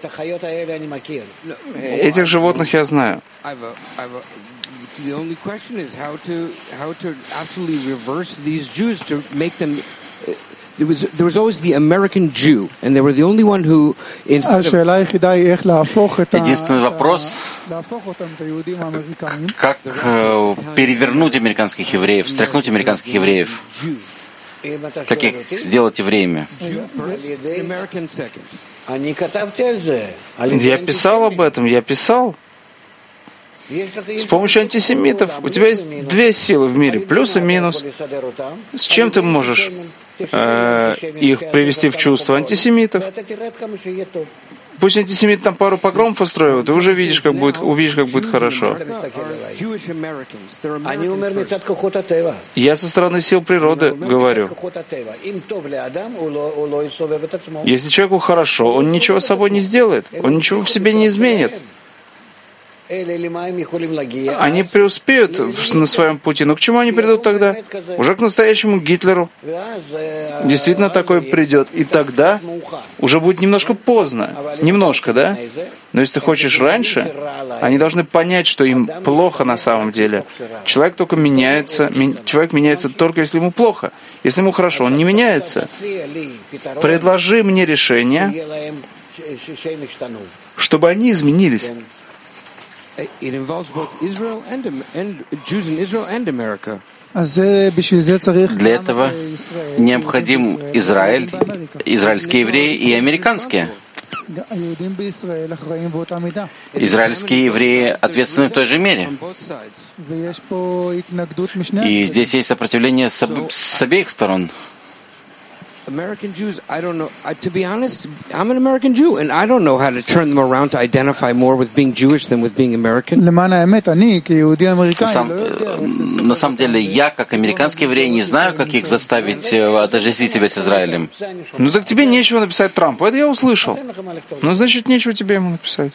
Этих животных я знаю. The only question is how to how to absolutely reverse these Jews to make them. There was there was always the American Jew, and they were the only one who. השאלה היחידה היא איך להפוך את Единственный вопрос, как перевернуть американских евреев, встряхнуть американских евреев, как их сделать евреями. Я писал об этом, я писал. С помощью антисемитов. У тебя есть две силы в мире, плюс и минус. С чем ты можешь э, их привести в чувство? Антисемитов. Пусть антисемит там пару погромов устроил, ты уже видишь, как будет, увидишь, как будет хорошо. Я со стороны сил природы говорю. Если человеку хорошо, он ничего с собой не сделает, он ничего в себе не изменит. Они преуспеют на своем пути, но к чему они придут тогда? Уже к настоящему Гитлеру. Действительно такое придет. И тогда уже будет немножко поздно. Немножко, да? Но если ты хочешь раньше, они должны понять, что им плохо на самом деле. Человек только меняется, человек меняется только если ему плохо. Если ему хорошо, он не меняется. Предложи мне решение, чтобы они изменились. It involves both Israel and, and Jews in Israel and America. Для этого необходим Израиль, израильские евреи и американские. Израильские евреи ответственны в той же мере. И здесь есть сопротивление с, об... с обеих сторон. American Jews, I don't know. I, to be honest, I'm an American Jew, and I don't know how to turn them around to identify more with being Jewish than with being American. Сам, на самом деле, я, как американский еврей, не знаю, как их заставить отождествить себя с Израилем. Ну так тебе нечего написать Трампу, это я услышал. Ну, значит, нечего тебе ему написать.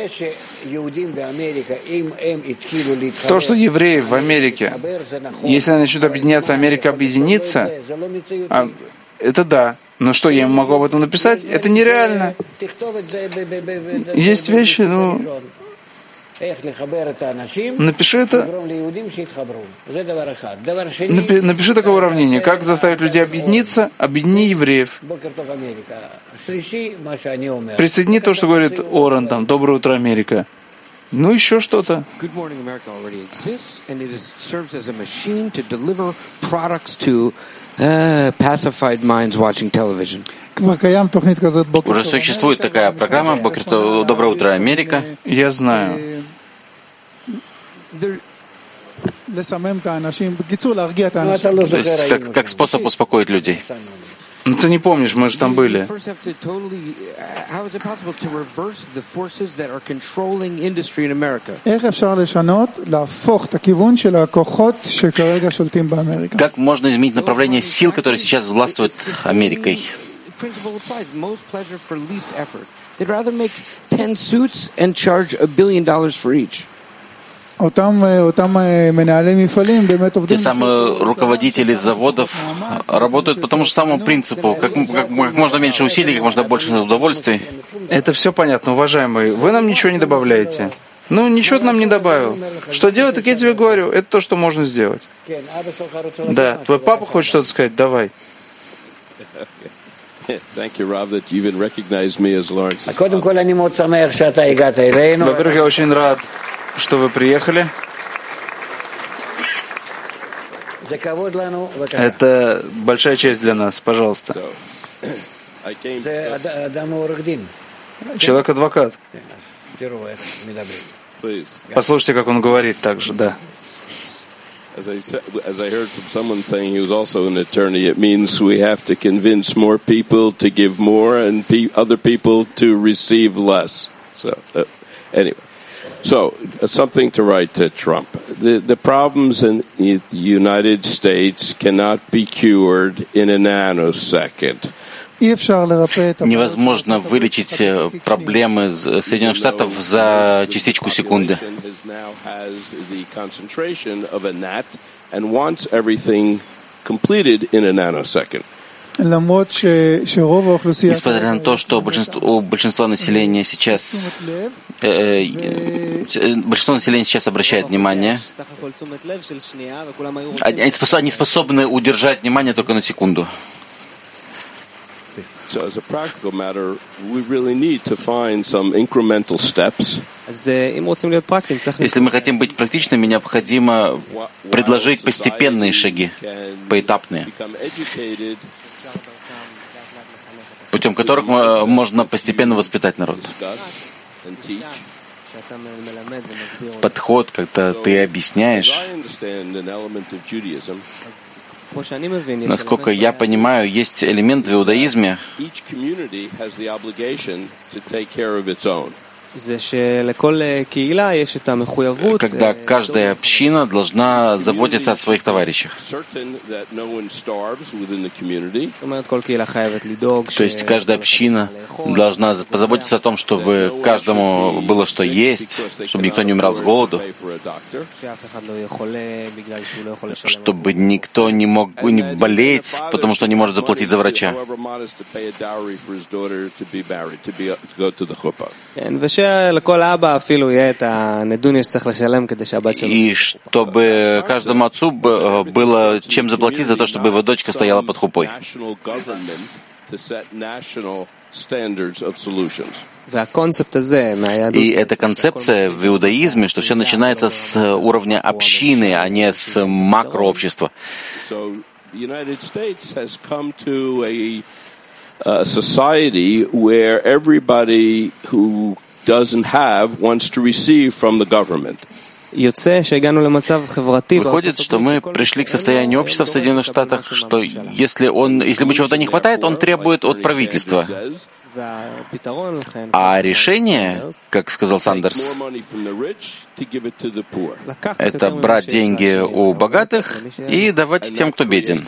То, что евреи в Америке, если они начнут объединяться, Америка объединится, а, это да. Но что, я ему могу об этом написать? Это нереально. Есть вещи, ну... Напиши это. Напи, напиши такое уравнение. Как заставить людей объединиться? Объедини евреев. Присоедини то, что говорит Орен, там, «Доброе утро, Америка». Ну, еще что-то. Uh, pacified minds watching television. Уже существует такая программа «Доброе утро, Америка». Я знаю. То есть, как, как способ успокоить людей. Ну, ты не помнишь, мы же там были. Как можно изменить направление сил, которые сейчас властвуют Америкой? Те самые руководители заводов работают по тому же самому принципу, как, как, как можно меньше усилий, как можно больше удовольствий. Это все понятно, уважаемые. Вы нам ничего не добавляете. Ну, ничего ты нам не добавил. Что делать, так я тебе говорю, это то, что можно сделать. Да, твой папа хочет что-то сказать, давай. Thank you, Rav, that you even recognized me as Lawrence's father. Во-первых, я очень рад, что вы приехали. Это большая честь для нас, пожалуйста. Человек-адвокат. Послушайте, как он говорит также, да. As I said, as I heard from someone saying he was also an attorney, it means we have to convince more people to give more and pe- other people to receive less. So, uh, anyway, so uh, something to write to Trump. The the problems in the United States cannot be cured in a nanosecond. Невозможно вылечить проблемы Соединенных Штатов за частичку секунды. Несмотря на то, что большинство, у большинства населения сейчас э, э, большинство населения сейчас обращает внимание, они способны удержать внимание только на секунду. So as a practical matter, we really need to find some incremental steps. Если мы хотим быть практичными, необходимо предложить постепенные шаги, поэтапные, путем которых можно постепенно воспитать народ. Подход, когда ты объясняешь. Насколько я понимаю, есть элемент в иудаизме, когда каждая община должна заботиться о своих товарищах. То есть каждая община должна позаботиться о том, чтобы каждому было что есть, чтобы никто не умирал с голоду, чтобы никто не мог не болеть, потому что не может заплатить за врача. И чтобы каждому отцу было чем заплатить за то, чтобы его дочка стояла под хупой. И эта концепция в иудаизме, что все начинается с уровня общины, а не с макрообщества. A society where everybody who doesn't have wants to receive from the government. Выходит, что мы пришли к состоянию общества в Соединенных Штатах, что если он, если ему чего-то не хватает, он требует от правительства. А решение, как сказал Сандерс, это брать деньги у богатых и давать тем, кто беден.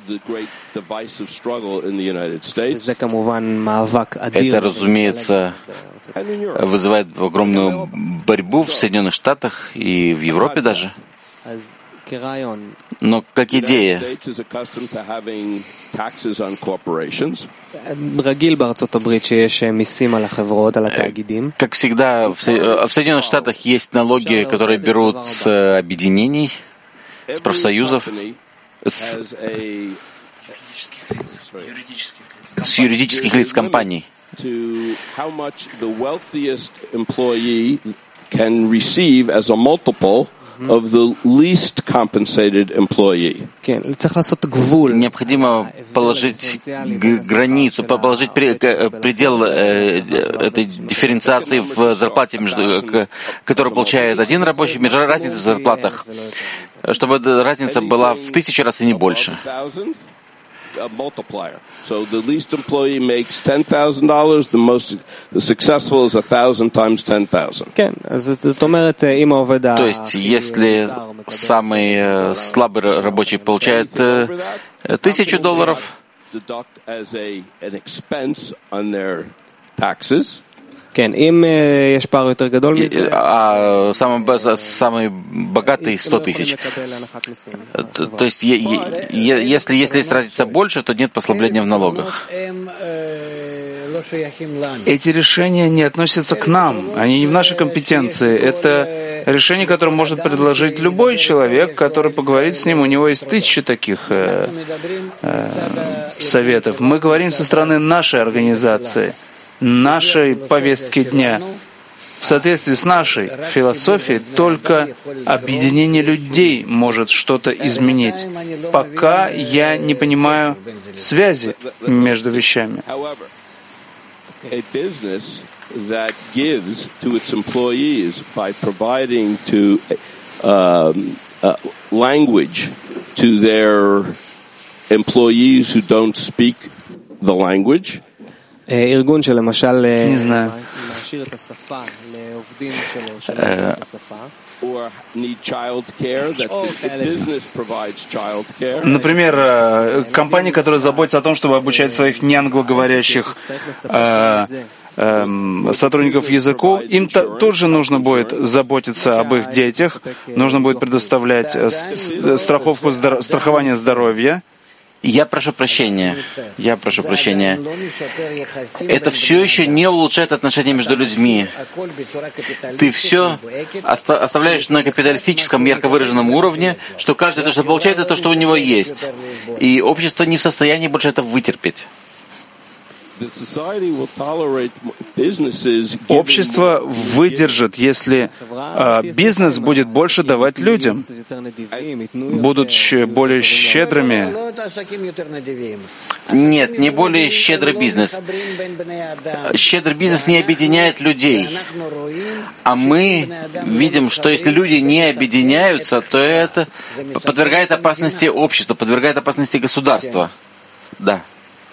Это, разумеется, вызывает огромную борьбу в Соединенных Штатах и в Европе даже. Но как идея, как всегда, в Соединенных Штатах есть налоги, которые берут с объединений, с профсоюзов, с, с юридических лиц компаний. Of the least compensated employee. Необходимо положить границу, положить предел этой дифференциации в зарплате, между, которую получает один рабочий, между разницей в зарплатах, чтобы эта разница была в тысячу раз и не больше. Multiplier. So the least employee makes ten thousand dollars. The most the successful is a thousand times ten thousand. То есть, если самый слабый рабочий получает тысячу долларов, а самый, самый богатый сто тысяч. То есть, если, если есть разница больше, то нет послабления в налогах. Эти решения не относятся к нам, они не в нашей компетенции. Это решение, которое может предложить любой человек, который поговорит с ним. У него есть тысячи таких э, э, советов. Мы говорим со стороны нашей организации, нашей повестки дня. В соответствии с нашей философией только объединение людей может что-то изменить, пока я не понимаю связи между вещами. A business that gives to its employees by providing to um, uh, language to their employees who don't speak the language. ארגון שלמשל מעשיר את השפה לעובדים שלו שלא יודעים את השפה. Например, компании, которые заботятся о том, чтобы обучать своих неанглоговорящих э, э, сотрудников языку, им -то тоже нужно будет заботиться об их детях, нужно будет предоставлять страховку, страхование здоровья. Я прошу прощения. Я прошу прощения. Это все еще не улучшает отношения между людьми. Ты все оставляешь на капиталистическом, ярко выраженном уровне, что каждый то, что получает, это то, что у него есть. И общество не в состоянии больше это вытерпеть. Общество выдержит, если э, бизнес будет больше давать людям, будут более щедрыми. Нет, не более щедрый бизнес. Щедрый бизнес не объединяет людей. А мы видим, что если люди не объединяются, то это подвергает опасности общества, подвергает опасности государства. Да.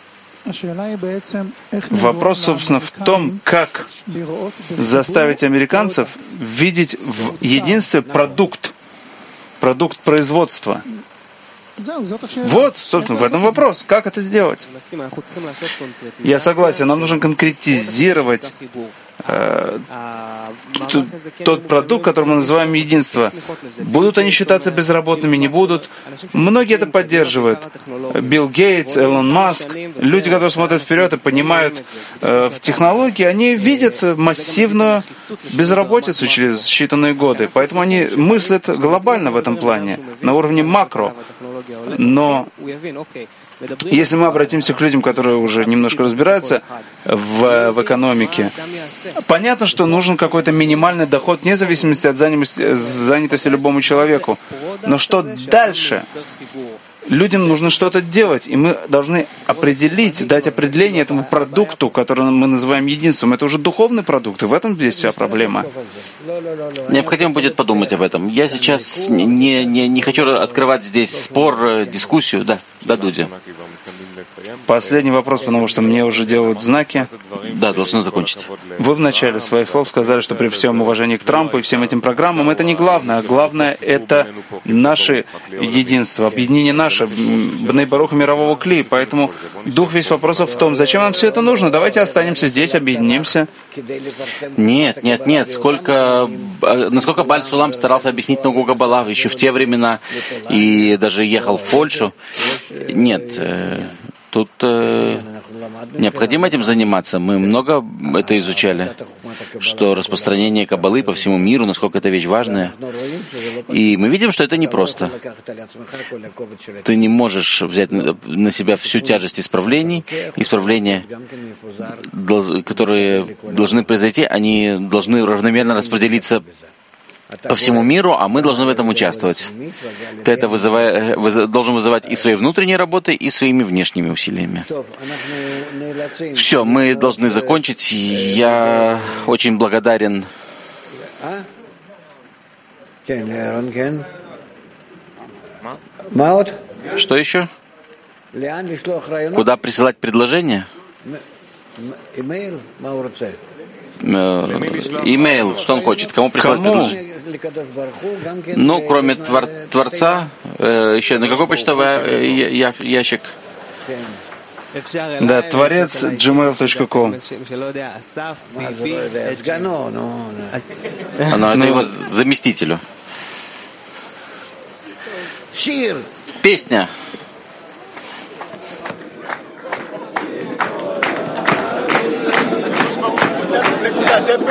Вопрос, собственно, в том, как заставить американцев видеть в единстве продукт, продукт производства. Вот, собственно, в этом вопрос. Как это сделать? Я согласен, нам нужно конкретизировать э, тот продукт, который мы называем единство. Будут они считаться безработными, не будут. Многие это поддерживают. Билл Гейтс, Элон Маск, люди, которые смотрят вперед и понимают э, в технологии, они видят массивную безработицу через считанные годы. Поэтому они мыслят глобально в этом плане, на уровне макро. Но если мы обратимся к людям, которые уже немножко разбираются в, в экономике, понятно, что нужен какой-то минимальный доход вне зависимости от занятости, занятости любому человеку. Но что дальше? Людям нужно что-то делать, и мы должны определить, дать определение этому продукту, который мы называем единством. Это уже духовный продукт, и в этом здесь вся проблема. Необходимо будет подумать об этом. Я сейчас не, не, не хочу открывать здесь спор, дискуссию. Да, да, Дудя. Последний вопрос, потому что мне уже делают знаки. Да, должны закончить. Вы в начале своих слов сказали, что при всем уважении к Трампу и всем этим программам это не главное. Главное — это наше единство, объединение наше, Бней Баруха мирового кли. Поэтому дух весь вопросов в том, зачем нам все это нужно? Давайте останемся здесь, объединимся. Нет, нет, нет. Сколько, насколько Бааль Сулам старался объяснить Ногу Каббала еще в те времена и даже ехал в Польшу. Нет, тут э, необходимо этим заниматься. Мы много это изучали, что распространение Каббалы по всему миру, насколько эта вещь важная. И мы видим, что это непросто. Ты не можешь взять на себя всю тяжесть исправлений. Исправления, которые должны произойти, они должны равномерно распределиться по всему миру, а мы должны в этом участвовать. Ты это вызывай, выз, должен вызывать и своей внутренней работой, и своими внешними усилиями. Все, мы должны закончить. Я очень благодарен. Что еще? Куда присылать предложения? Имейл, что он хочет, кому прислать предложение? Ну, кроме твор, Творца, э, еще на какой почтовый я, я, ящик? Да, творец джимейл точка ком. Но это его заместителю. Песня. נקודת